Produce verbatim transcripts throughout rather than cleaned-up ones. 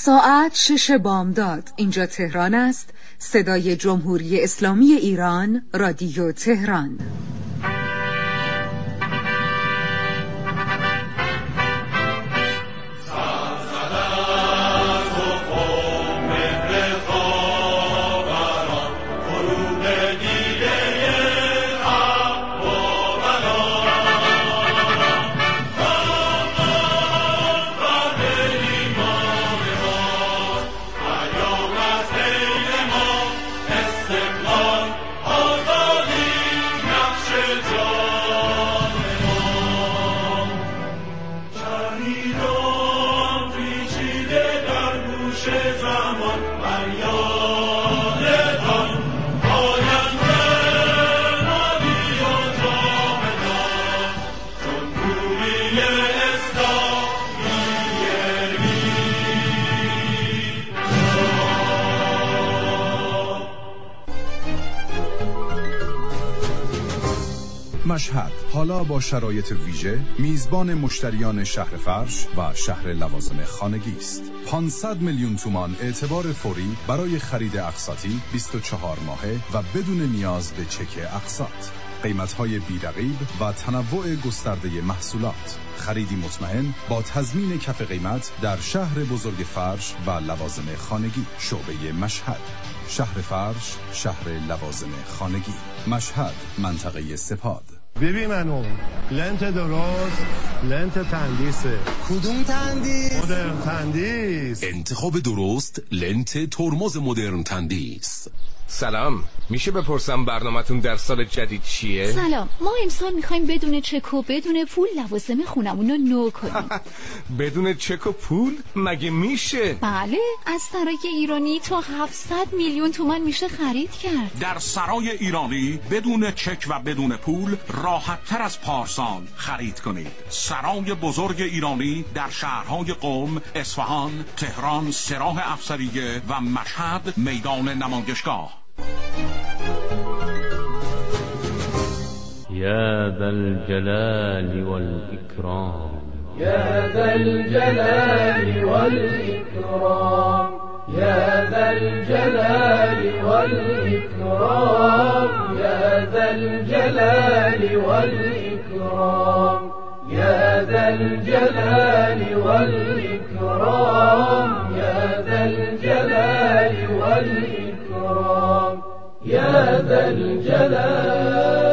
ساعت شش بامداد. اینجا تهران است. صدای جمهوری اسلامی ایران، رادیو تهران. مشهد حالا با شرایط ویژه میزبان مشتریان شهر فرش و شهر لوازم خانگی است. پانصد میلیون تومان اعتبار فوری برای خرید اقساطی بیست و چهار ماهه و بدون نیاز به چک اقساط. قیمت‌های بی‌رقیب و تنوع گسترده محصولات. خریدی مطمئن با تضمین کف قیمت در شهر بزرگ فرش و لوازم خانگی. شعبه مشهد، شهر فرش، شهر لوازم خانگی. مشهد، منطقه سپاد. ببین منو لنت درست، لنت تندیسه. کدوم تندیس؟ مدرن تندیس. انتخاب درست، لنت ترمز مدرن تندیس. سلام، میشه بپرسم برنامه‌تون در سال جدید چیه؟ سلام، ما امسال میخوایم بدون چک و بدون پول لوازم خونمون رو نو کنیم. بدون چک و پول؟ مگه میشه؟ بله، از سرای ایرانی تا هفتصد میلیون تومان میشه خرید کرد. در سرای ایرانی بدون چک و بدون پول راحت تر از پارسال خرید کنید. سرای بزرگ ایرانی در شهرهای قم، اصفهان، تهران، سراح افسریه و مشهد میدان نمایشگاه. يا ذا الجلال والإكرام يا ذا الجلال والإكرام يا ذا الجلال والإكرام يا ذا الجلال والإكرام يا ذا الجلال والإكرام يا ذا الجلال والإكرام يا ذا الجلال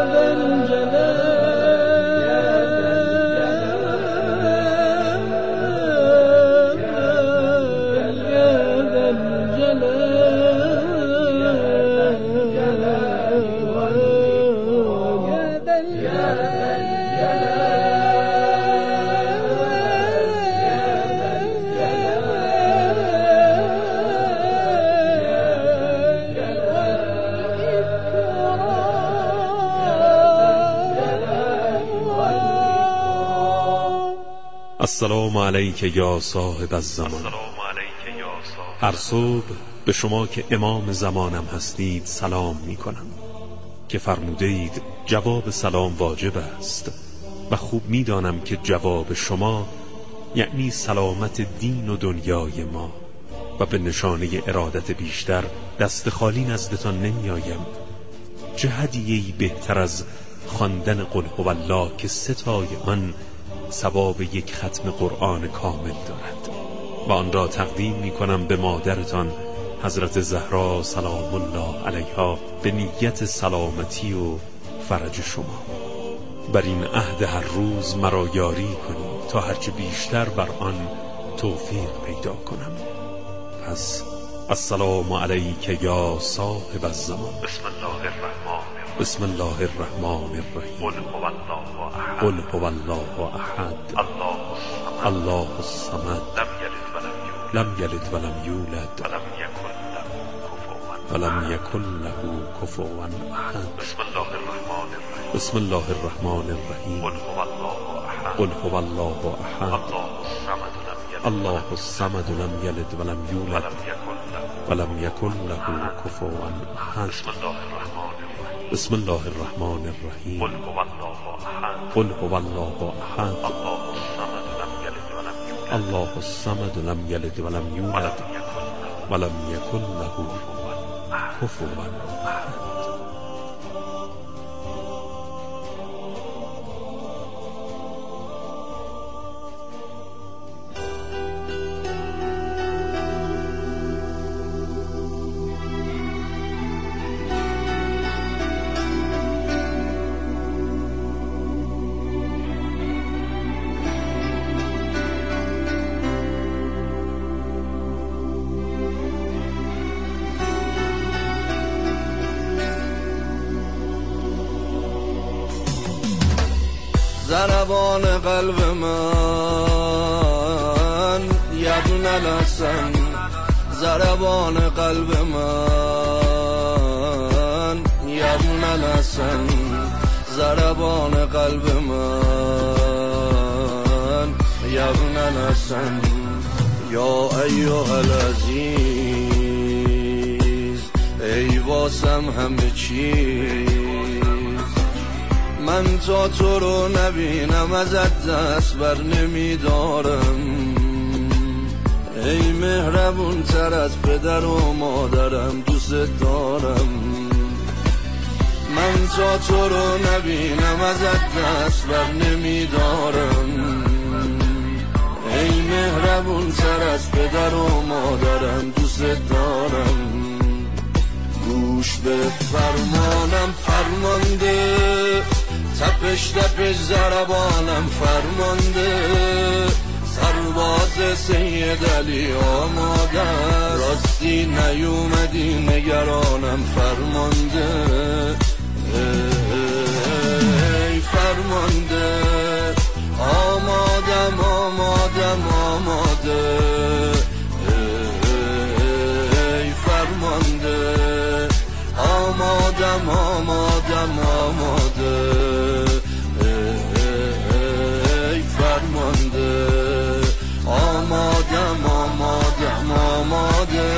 السلام علیک یا صاحب الزمان. هر صبح به شما که امام زمانم هستید سلام می کنم که فرموده اید جواب سلام واجب است و خوب می دانم که جواب شما یعنی سلامت دین و دنیای ما و به نشانه ارادت بیشتر دست خالی نزدتان نمی آیم. چه هدیه‌ای بهتر از خواندن قل هو الله که ستای آن ثواب یک ختم قرآن کامل دارد و آن را تقدیم می کنم به مادرتان حضرت زهرا سلام الله علیها به نیت سلامتی و فرج شما. بر این عهد هر روز مرا یاری کنید تا هرچه بیشتر بر آن توفیق پیدا کنم. پس السلام علیک یا صاحب الزمان. بسم الله الرحمن بسم الله الرحمن الرحیم. قل هو الله احد. الله الصمد. الله الصمد. لم یلد ولم یولد. لم یلد ولم ولم یولد یکن له ولم کفوا یکن له کفوا احد. بسم الله الرحمن الرحیم. بسم الله الرحمن الرحیم. قل هو الله احد. قل هو الله احد. الله الصمد لم یلد الله الصمد لم یلد ولم یولد ولم یکن له کفوا احد. بسم الله الرحمن الرحیم. بسم الله الرحمن الرحیم. قل هو الله احد. قل هو الله احد. الله الصمد لم یلد ولم یولد الله الصمد لم یلد ولم یولد ولم یکن له کفوا احد. ضربان قلب من یبن الحسن، ضربان قلب من یبن الحسن، ضربان قلب من یبن الحسن. یا ایها العزیز ای واسم همه چیز، من تا تو رو نبینم ازت دست بر نمیدارم. ای مهربون تر از پدر و مادرم دوست دارم. من تا تو رو نبینم ازت دست بر نمیدارم. ای مهربون تر از پدر و مادرم دوست دارم. گوش به فرمانم فرمانده، تپش تپش ضربانم فرمانده. سرباز سید علی آماده، راستی نیومدی نگرانم فرمانده. ای فرمانده آمادم آمادم آماده. ای فرمانده آمادم آمادم آماده. ای فرمانده آمادم آمادم آماده.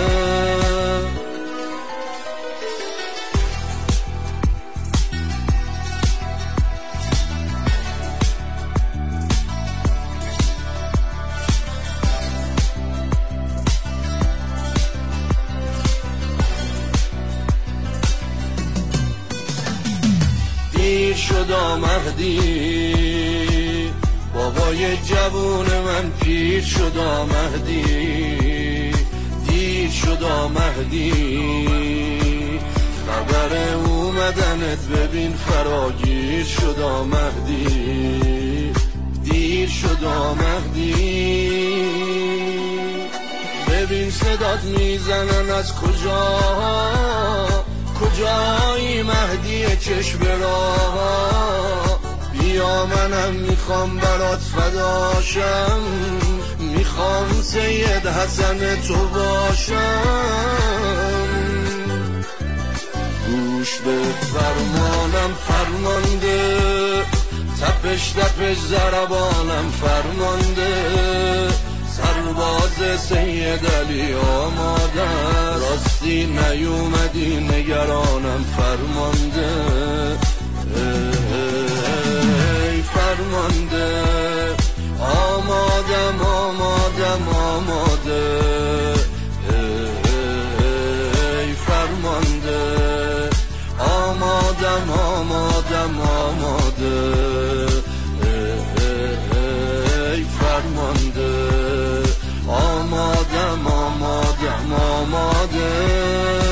دیر شدا مهدی، بابای جوون من پیر شدا مهدی. دیر شدا مهدی، خبر اومدنت ببین فراگیر شدا مهدی. دیر شدا مهدی، ببین صدات میزنن از کجا، کجایی مهدی چشم راه. بیا منم میخوام برات فداشم، میخوام سید حسن تو باشم. گوش به فرمانم فرمانده، تپش تپش ضربانم فرمانده. سرباز سید علی آماده، راستی نیومدی نگرانم فرمانده. ای فرمانده آمادم آمادم آماده. ای فرمانده آمادم آمادم آماده. ای فرمانده آمادم آمادم آماده.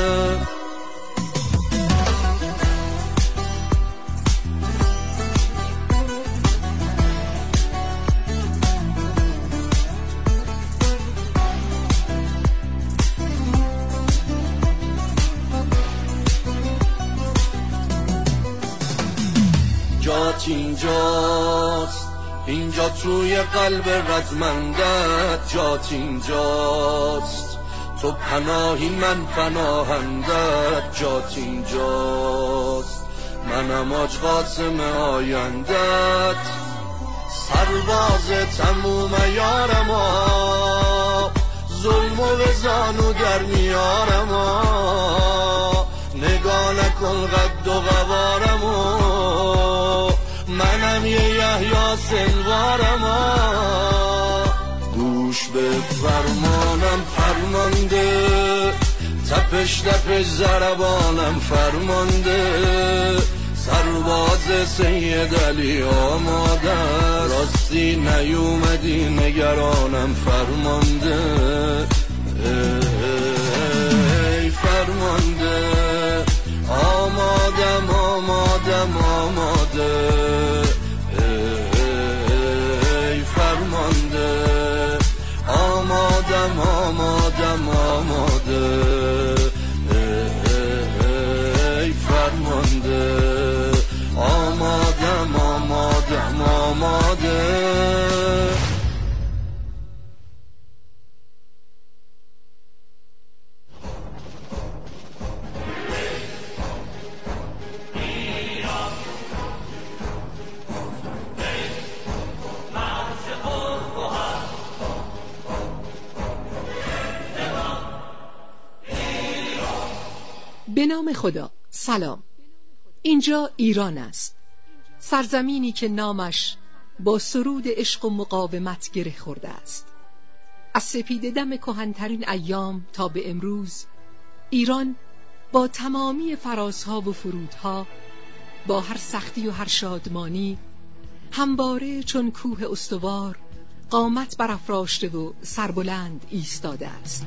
جات اینجاست، اینجا توی قلب رزمندت. جات اینجاست، تو پناهی من پناهندت. جات اینجاست، منم آج قاسم آیندت. سرباز تموم یارما، ظلم و زانو در میارما. نگاه نکن قد و قوارمو، منم یه یحیی سنوارما. فرمانم فرمانده، تپش تپش ضربانم فرمانده، سرباز سید علی آماده، راستی نیومدی نگرانم فرمانده، ای فرمانده، آمادم آمادم آماده، ای فرمانده، آمادم آمادم آماده، ای فرمانده، آمادم آمادم آماده. به نام خدا. سلام. اینجا ایران است، سرزمینی که نامش با سرود عشق و مقاومت گره خورده است. از سپید دم کهن‌ترین ایام تا به امروز، ایران با تمامی فرازها و فرودها، با هر سختی و هر شادمانی، همواره چون کوه استوار قامت برافراشته و سربلند ایستاده است.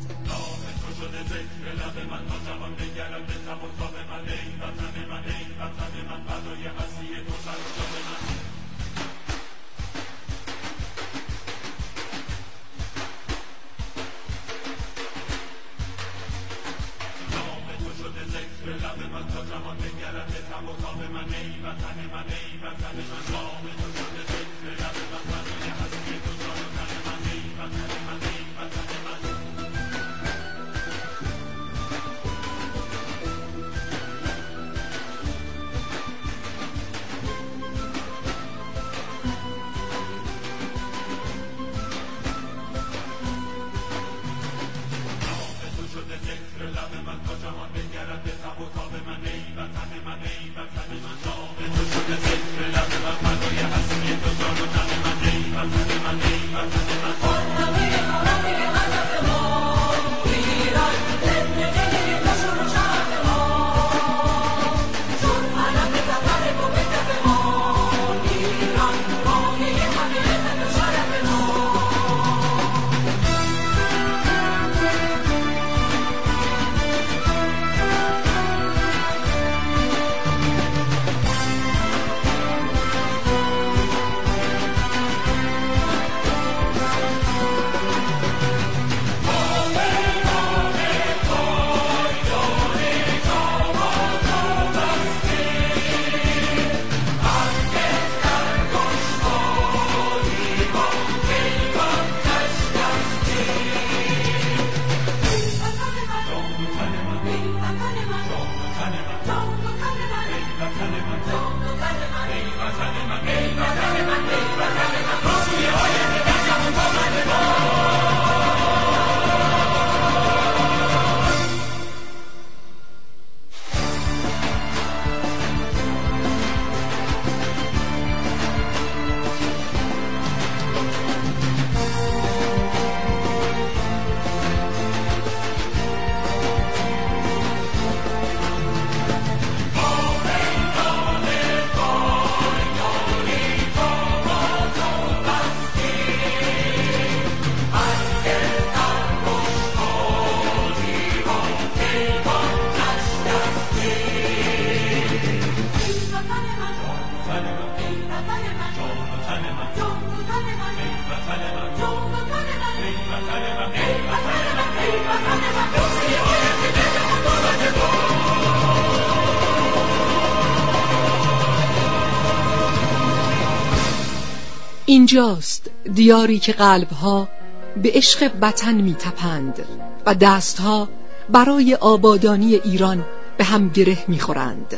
اینجاست دیاری که قلبها به عشق وطن میتپند و دستها برای آبادانی ایران به هم گره میخورند.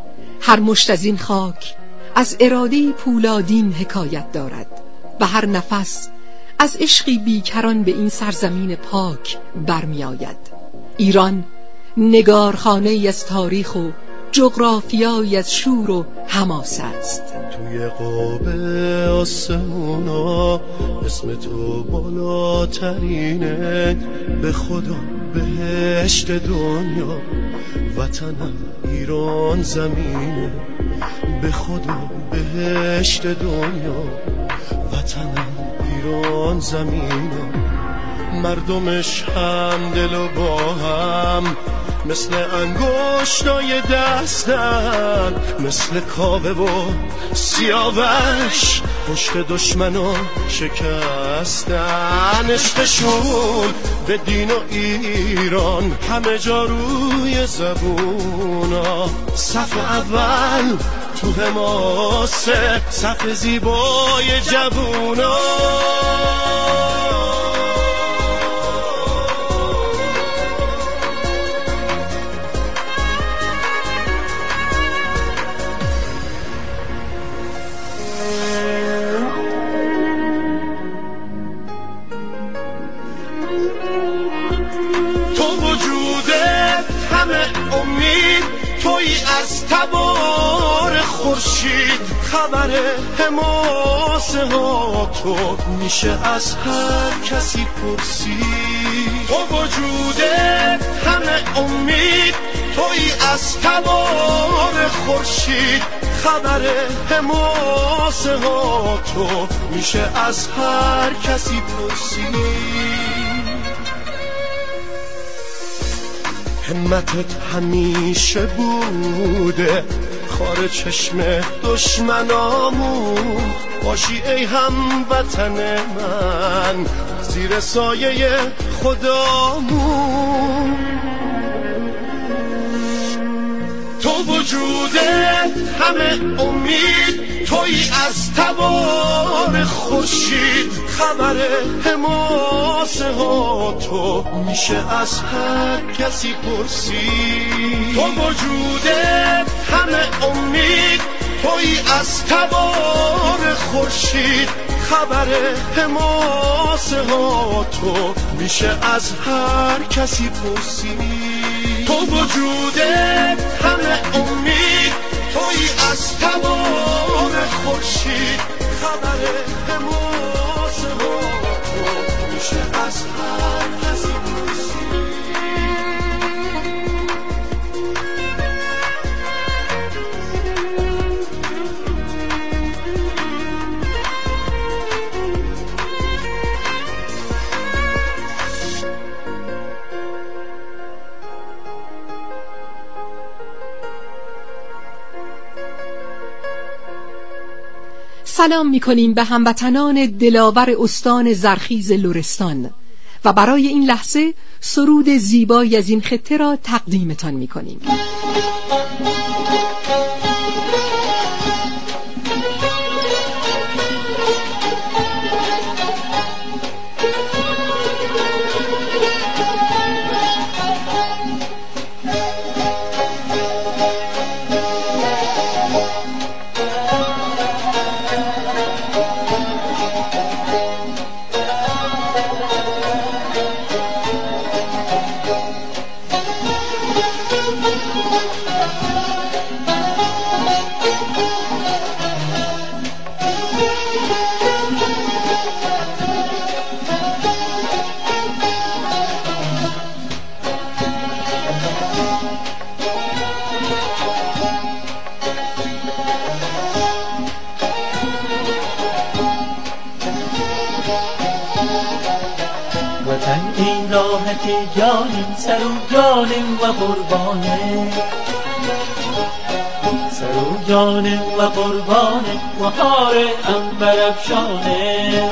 هر مشت از این خاک از اراده پولادین حکایت دارد و هر نفس از عشقی بیکران به این سرزمین پاک برمی آید. ایران نگارخانه ای از تاریخ و جغرافیایی از شور و حماس است. توی قاب آسمونا اسم تو بالاترینه، به خدا بهشت دنیا، وطنم ایران زمینه، به خدا بهشت دنیا، وطنم ایران زمینه. مردمش هم دل و با هم، مثل انگشتای دستن، مثل کاوه و سیاوش پشت دشمنو شکستن. عشقشون به دین و ایران همه جا روی زبونا، صف اول تو حماسه، صف زیبای جوونا. از تبار خورشید خبر حماسه ها تو میشه از هر کسی پرسید. تو وجودت همه امید، توی از تبار خورشید خبر حماسه ها تو میشه از هر کسی پرسید. همتت همیشه بوده خار چشم دشمنامون، باشی ای هموطن من زیر سایه خدامون. تو وجودت همه امید، توی از تبار خورشید خبر حماسه ها تو میشه از هر کسی پرسید. تو وجودت همه امید، توی از تبار خورشید خبر حماسه ها تو میشه از هر کسی پرسید. تو وجودت همه امید، توی از تبار خورشید خبر حماسه ها تو میشه از هر کسی پرسید. سلام می‌کنیم به هموطنان دلاور استان زرخیز لرستان و برای این لحظه سرود زیبایی از این خطه را تقدیمتان می‌کنیم. وطن این راحت جانیم، سر و جانیم و قربانه، سر و جانیم و قربانه و هار عنبر افشانه.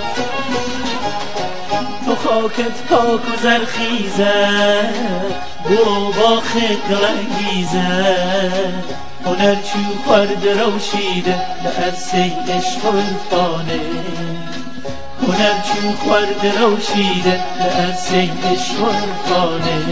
تو خاکت پاک و زرخیزه، برو با خد رنگیزه، هنر چو خورد روشیده به عرصه عشق و عرفانه، هنر چون خورد روشیده به عرصه عشق و عرفانه.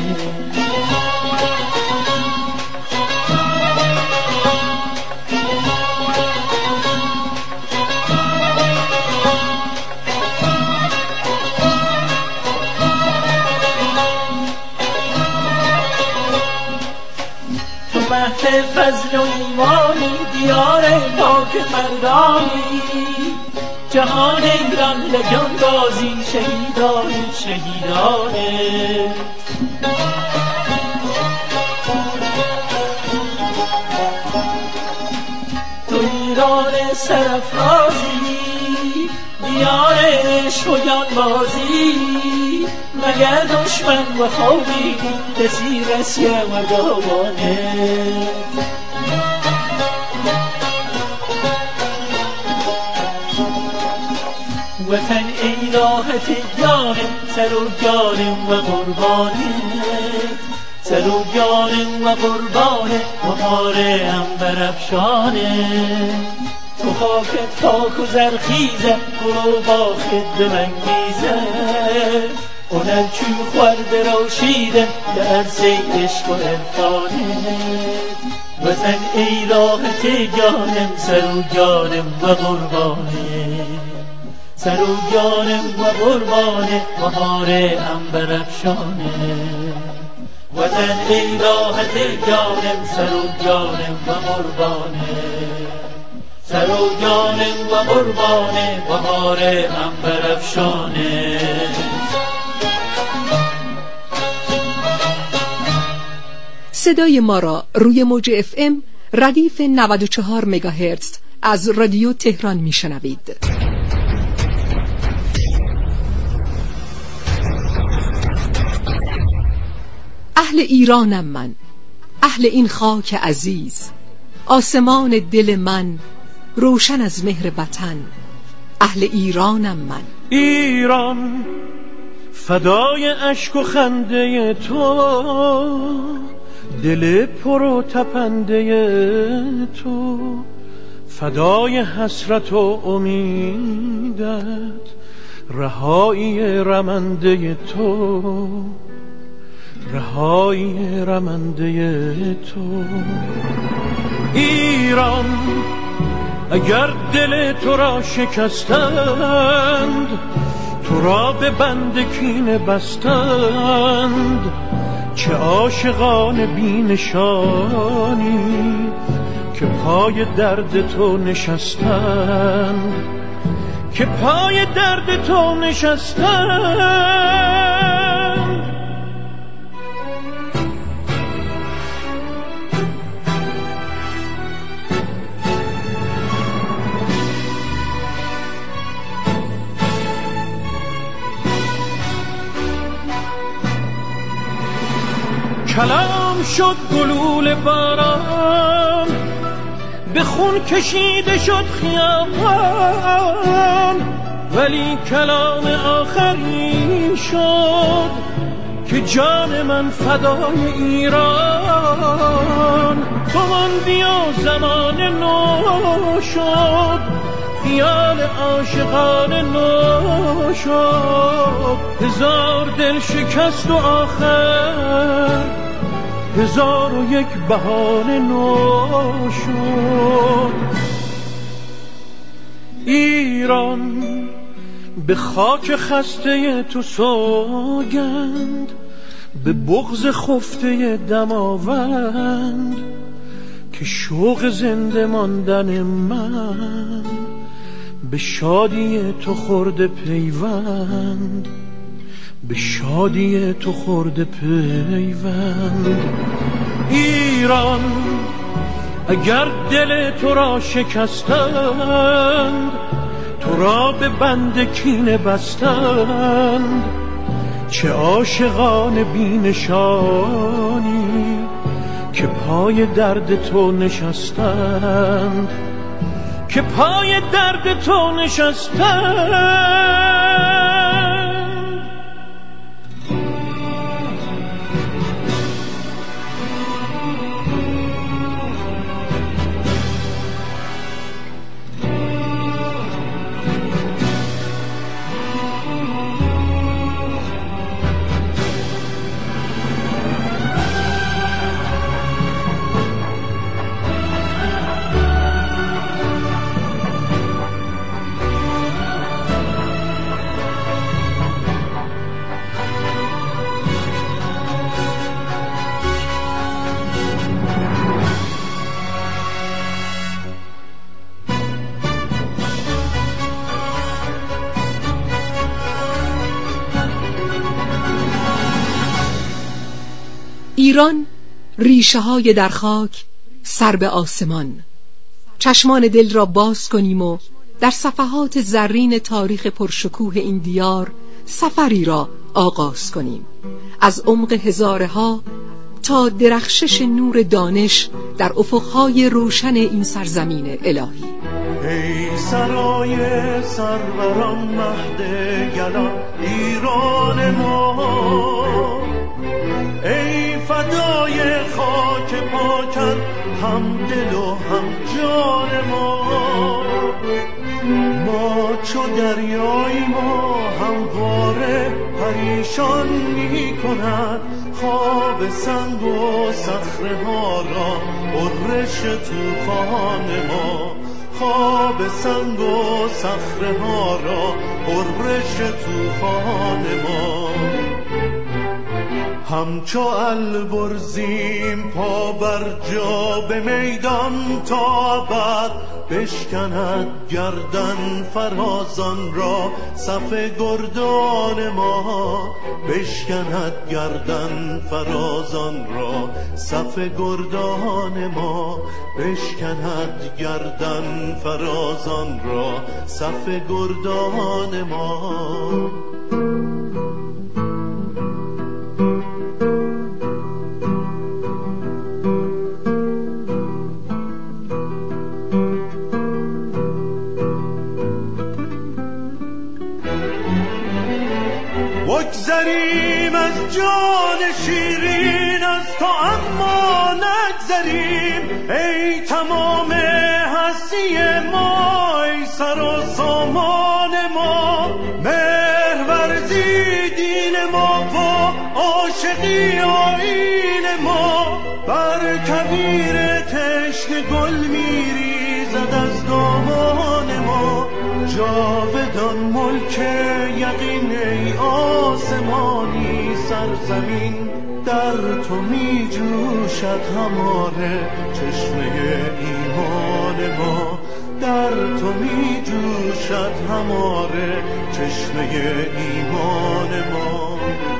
تو مهد فضل و ایمانی، دیار پاک مردانی، جهان ایران لگان بازی شهیدان شهیدانه. تو ایران سرافرازی دیار عشق و جانبازی، مگر دشمن و خوابی کسی رسی مردابانه. وطن ای راحت جانم سر و جانم و قربانت، سر و جانم و قربانت مهار عنبر افشانه. تو خاکت پاک و زرخیزه گل و باخت به من میزه، اونم چون خورد روشیده به عرصه عشق و عرفانت. وطن ای راحت جانم سر و جانم و قربانت، سر و جانم و قربانه بهار عنبر افشانه. وطن ای راحت جانم سر و جانم و قربانه، سر و جانم و قربانه بهار عنبر افشانه. صدای ما را روی موج اف ام ردیف نود و چهار مگاهرتز از رادیو تهران میشنوید. اهل ایرانم من، اهل این خاک عزیز، آسمان دل من روشن از مهر وطن. اهل ایرانم من. ایران فدای اشک و خنده تو، دل پر و تپنده تو، فدای حسرت و امیدت، رهایی رمنده تو، رهایی رمنده تو. ایران اگر دل تو را شکستند، تو را به بند کینه بستند، چه عاشقان بی نشانی که پای درد تو نشستند، که پای درد تو نشستند. کلام شد گلول باران، به خون کشیده شد خیابان، ولی کلام آخری شد که جان من فدای ایران. تو ماندی و زمان نو شد، خیال عاشقان نو شد، هزار دل شکست و آخر هزار و یک بهانه نو شد. ایران به خاک خسته تو سوگند، به بغض خفته دماوند، که شوق زنده ماندن من به شادی تو خورده پیوند، به شادی تو خورده پیوند. ایران اگر دل تو را شکستند، تو را به بند کینه بستند، چه عاشقان بی نشانی که پای درد تو نشستند، که پای درد تو نشستند. ایران ریشه های در خاک، سر به آسمان. چشمان دل را باز کنیم و در صفحات زرین تاریخ پرشکوه این دیار سفری را آغاز کنیم، از عمق هزاره ها تا درخشش نور دانش در افقهای روشن این سرزمین الهی. ای سرای سروران مهد گلان ایران ما، ای فدای خاک پاکت هم دل و هم جان ما. ما چو دریای ما همواره پریشان می کند خواب سنگ و صخره ها را غرش طوفان ما. خواب سنگ و صخره ها را غرش طوفان ما. همچو البرزیم پا بر جا به میدان تا ابد، بشکند گردن فرازان را صف گردان ما. بشکند گردن فرازان را صف گردان ما. بشکند گردن فرازان را صف گردان ما. بگذریم از جان شیرین از تو اما نگذریم، ای تمام هستی ما، ای سر و سامان ما. مهر ورزی دین ما و عاشقی آیین ما، بر کویر تشنه گل میریزد از دامان ما. جاودان ملک یقین ای آسمانی سرزمین، در تو می جوشد هماره چشمه ایمان ما. در تو می جوشد هماره چشمه ایمان ما.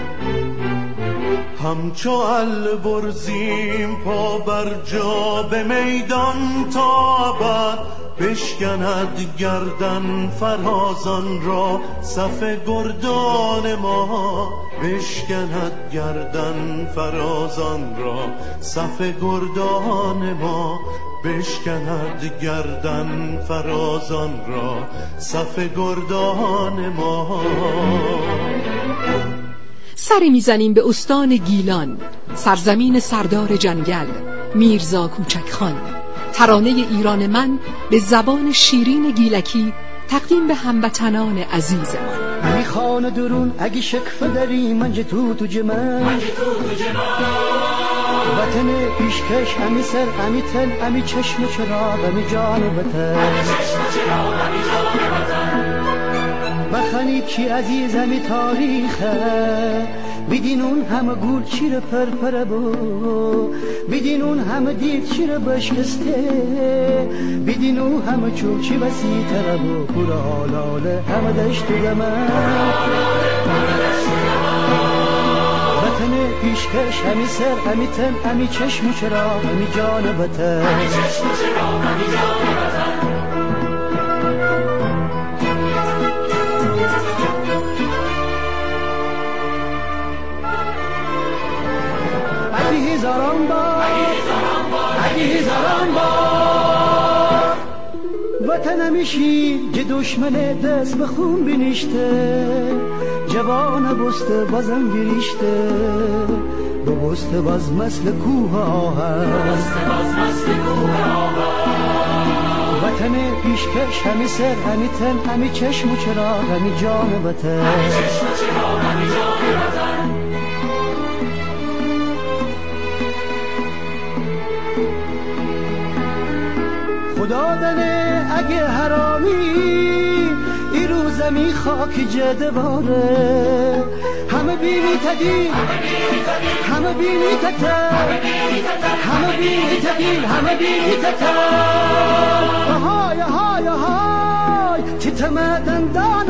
همچو البرزیم پا بر جا به میدان تا ابد، بشکند گردن فرازان را صف گردان ما. بشکند گردن فرازان را صف گردان ما. بشکند گردن فرازان را صف گردان ما. سری میزنیم به استان گیلان، سرزمین سردار جنگل میرزا کوچک خان. ترانه ایران من به زبان شیرین گیلکی تقدیم به هموطنان عزیزمان. امی خانه درون اگه شکفه داری منج تو تو جمال، وطن پیشکش امی سر امی تن امی چشم چراغ امی جان وطن. بخنید چی عزیز امی تاریخه، بدین اون همه گول چیره پرپره بو، بدین اون همه دید چیره بشکسته، بدین اون همه چوب چی بسی تره بو. پور آلاله همه دشت و گمه، وطن پیشکش همی سر همی تن همی چشم و چراغ همی جان وطن. هزاران بار اگه هزاران بار وطن میشی که دشمن دست به خون بینیشته، جوان بسته بازم گریشته، بسته باز مثل کوه آهن. وطن پیشکش همی سر همی تن همی چشم و چراغ همی جان وطن. خدا دنه اگه حرامی ای روزمی خاک جده باره، همه بینی تدیل همه بینی تتر همه بینی تدیل همه بینی تتر. آهای آهای آهای تیتمه دندان